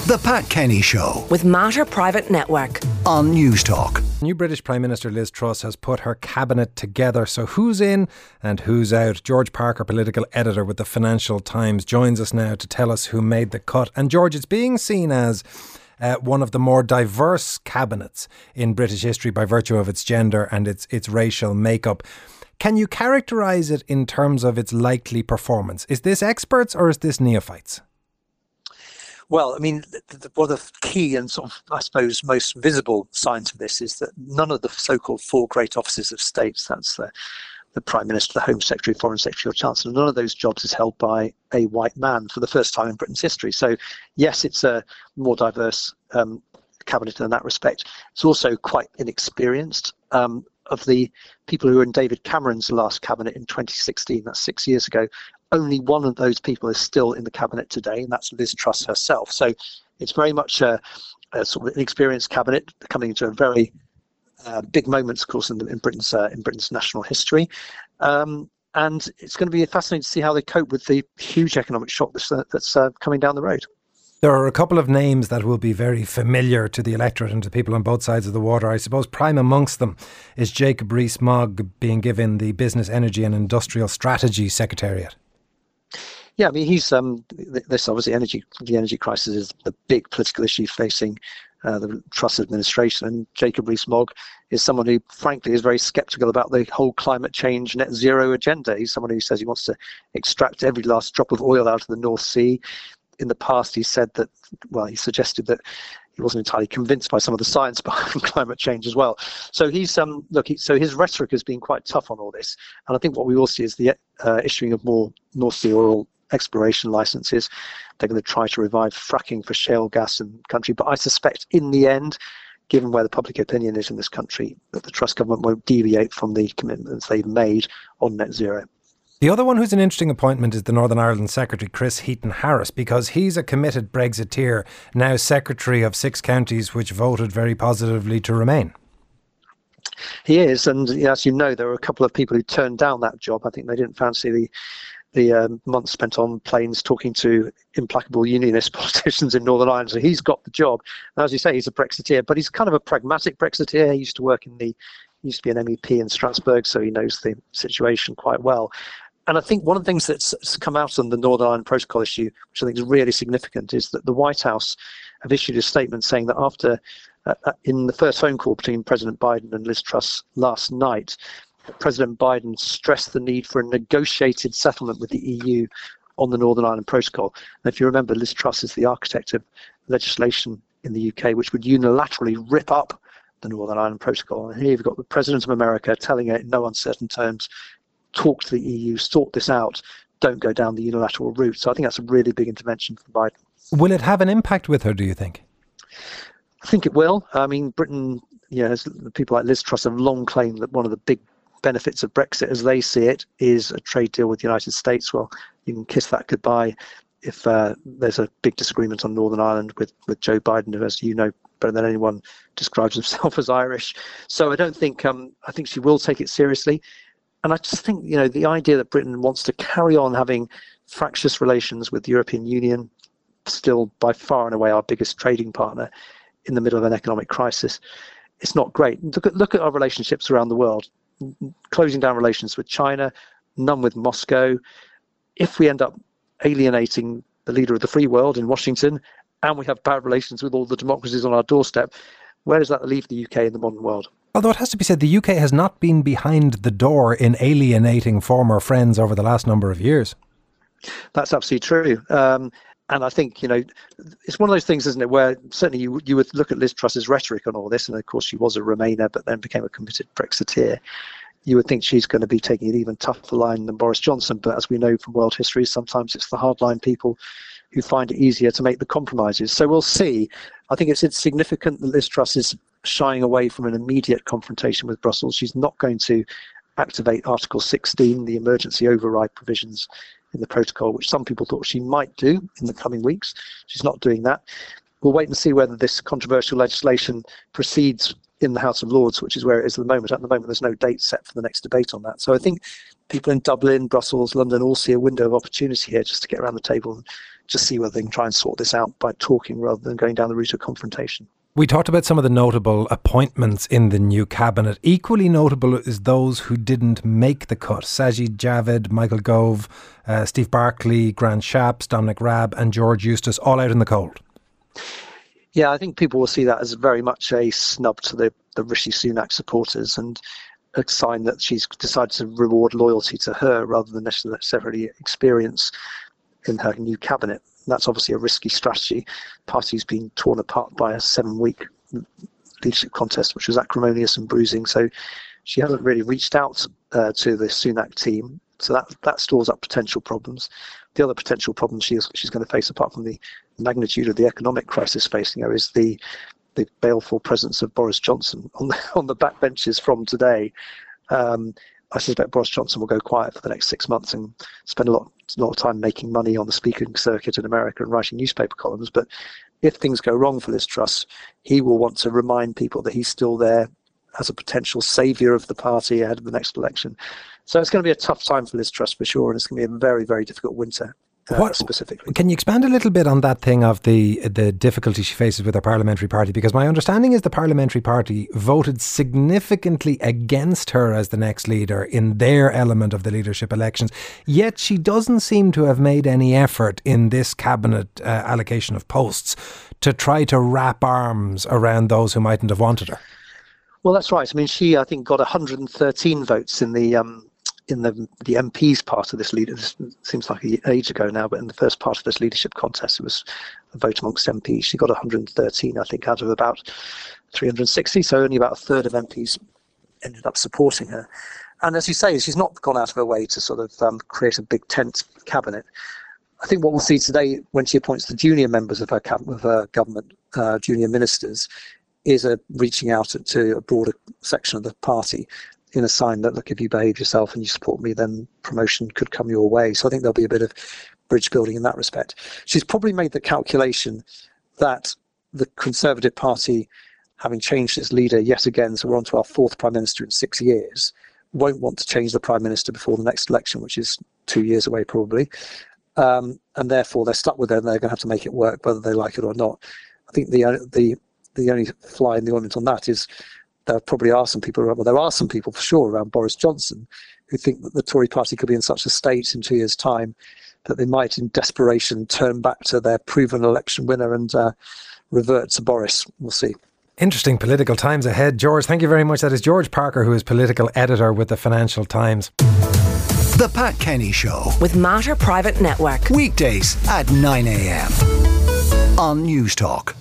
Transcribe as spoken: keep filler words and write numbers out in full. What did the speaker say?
The Pat Kenny Show with Mater Private Network on News Talk. New British Prime Minister Liz Truss has put her cabinet together. So who's in and who's out? George Parker, political editor with the Financial Times, joins us now to tell us who made the cut. And George, it's being seen as uh, one of the more diverse cabinets in British history by virtue of its gender and its its racial makeup. Can you characterise it in terms of its likely performance? Is this experts or is this neophytes? Well, I mean, the, the, one of the key and sort of, I suppose, most visible signs of this is that none of the so-called four great offices of state, that's the, the Prime Minister, the Home Secretary, Foreign Secretary or Chancellor, none of those jobs is held by a white man for the first time in Britain's history. So, yes, it's a more diverse um, cabinet in that respect. It's also quite inexperienced. Um, of the people who were in David Cameron's last cabinet in twenty sixteen, that's six years ago, only one of those people is still in the cabinet today, and that's Liz Truss herself. So it's very much a, a sort of an experienced cabinet coming into a very uh, big moment, of course, in, the, in Britain's uh, in Britain's national history. Um, and it's going to be fascinating to see how they cope with the huge economic shock that's, uh, that's uh, coming down the road. There are a couple of names that will be very familiar to the electorate and to people on both sides of the water. I suppose prime amongst them is Jacob Rees-Mogg being given the Business, Energy and Industrial Strategy Secretariat. Yeah, I mean, he's um, this obviously energy, the energy crisis is the big political issue facing uh, the Truss administration, and Jacob Rees-Mogg is someone who, frankly, is very sceptical about the whole climate change net zero agenda. He's someone who says he wants to extract every last drop of oil out of the North Sea. In the past, he said that, well, he suggested that he wasn't entirely convinced by some of the science behind climate change as well. So he's um, look, he, so his rhetoric has been quite tough on all this, and I think what we will see is the uh, issuing of more North Sea oil exploration licenses. They're going to try to revive fracking for shale gas in the country, but I suspect in the end, given where the public opinion is in this country, that the Truss government won't deviate from the commitments they've made on net zero. The other one who's an interesting appointment is the Northern Ireland Secretary, Chris Heaton-Harris, because he's a committed Brexiteer, now Secretary of six counties which voted very positively to remain. He is, and as you know, there were a couple of people who turned down that job. I think they didn't fancy the the um, months spent on planes talking to implacable unionist politicians in Northern Ireland. So he's got the job. And as you say, he's a Brexiteer, but he's kind of a pragmatic Brexiteer. He used to work in the, he used to be an M E P in Strasbourg, so he knows the situation quite well. And I think one of the things that's come out on the Northern Ireland Protocol issue, which I think is really significant, is that the White House have issued a statement saying that after, uh, in the first phone call between President Biden and Liz Truss last night, President Biden stressed the need for a negotiated settlement with the E U on the Northern Ireland Protocol. And if you remember, Liz Truss is the architect of legislation in the U K which would unilaterally rip up the Northern Ireland Protocol. And here you've got the President of America telling it in no uncertain terms, talk to the E U, sort this out, don't go down the unilateral route. So I think that's a really big intervention from Biden. Will it have an impact with her, do you think? I think it will. I mean, Britain, you know, people like Liz Truss have long claimed that one of the big benefits of Brexit, as they see it, is a trade deal with the United States. Well, you can kiss that goodbye if uh, there's a big disagreement on Northern Ireland with, with Joe Biden, who, as you know better than anyone, describes himself as Irish. So I don't think, um, I think she will take it seriously. And I just think, you know, the idea that Britain wants to carry on having fractious relations with the European Union, still by far and away our biggest trading partner, in the middle of an economic crisis, it's not great. Look at, look at our relationships around the world. Closing down relations with China, none with Moscow. If we end up alienating the leader of the free world in Washington, and we have bad relations with all the democracies on our doorstep, where does that leave the U K in the modern world? Although it has to be said, the U K has not been behind the door in alienating former friends over the last number of years. That's absolutely true. Um, and I think, you know, it's one of those things, isn't it, where certainly you, you would look at Liz Truss's rhetoric on all this, and of course she was a Remainer but then became a committed Brexiteer. You would think she's going to be taking an even tougher line than Boris Johnson, but as we know from world history, sometimes it's the hardline people who find it easier to make the compromises. So we'll see. I think it's, it's significant that Liz Truss is shying away from an immediate confrontation with Brussels. She's not going to activate Article sixteen, the emergency override provisions in the protocol, which some people thought she might do in the coming weeks. She's not doing that. We'll wait and see whether this controversial legislation proceeds in the House of Lords, which is where it is at the moment. At the moment, there's no date set for the next debate on that. So I think people in Dublin, Brussels, London all see a window of opportunity here just to get around the table and just see whether they can try and sort this out by talking rather than going down the route of confrontation. We talked about some of the notable appointments in the new cabinet. Equally notable is those who didn't make the cut. Sajid Javid, Michael Gove, uh, Steve Barclay, Grant Shapps, Dominic Raab and George Eustice, all out in the cold. Yeah, I think people will see that as very much a snub to the, the Rishi Sunak supporters and a sign that she's decided to reward loyalty to her rather than necessarily experience in her new cabinet. That's obviously a risky strategy. The party's been torn apart by a seven-week leadership contest, which was acrimonious and bruising. So she hasn't really reached out uh, to the Sunak team. So that that stores up potential problems. The other potential problem she is, she's going to face, apart from the magnitude of the economic crisis facing her, is the the baleful presence of Boris Johnson on the, on the backbenches from today. Um, I suspect Boris Johnson will go quiet for the next six months and spend a lot, a lot of time making money on the speaking circuit in America and writing newspaper columns. But if things go wrong for Liz Truss, he will want to remind people that he's still there as a potential saviour of the party ahead of the next election. So it's going to be a tough time for Liz Truss for sure, and it's going to be a very, very difficult winter. Uh, what specifically? Can you expand a little bit on that thing of the the difficulty she faces with her parliamentary party? Because my understanding is the parliamentary party voted significantly against her as the next leader in their element of the leadership elections. Yet she doesn't seem to have made any effort in this cabinet uh, allocation of posts to try to wrap arms around those who mightn't have wanted her. Well, that's right. I mean, she I think got one hundred thirteen votes in the. Um, in the the M Ps part of this leader, this seems like an age ago now, but in the first part of this leadership contest, it was a vote amongst M Ps. She got one hundred thirteen, I think, out of about three hundred sixty, so only about a third of M Ps ended up supporting her. And as you say, she's not gone out of her way to sort of um, create a big tent cabinet. I think what we'll see today when she appoints the junior members of her, cab- of her government, uh, junior ministers, is a reaching out to a broader section of the party in a sign that, look, if you behave yourself and you support me, then promotion could come your way. So I think there'll be a bit of bridge building in that respect. She's probably made the calculation that the Conservative Party, having changed its leader yet again, so we're on to our fourth Prime Minister in six years, won't want to change the Prime Minister before the next election, which is two years away probably. Um, and therefore they're stuck with it and they're going to have to make it work whether they like it or not. I think the the the only fly in the ointment on that is there probably are some people around, well, there are some people for sure around Boris Johnson who think that the Tory party could be in such a state in two years' time that they might, in desperation, turn back to their proven election winner and uh, revert to Boris. We'll see. Interesting political times ahead. George, thank you very much. That is George Parker, who is political editor with the Financial Times. The Pat Kenny Show with Mater Private Network. Weekdays at nine a.m. on News Talk.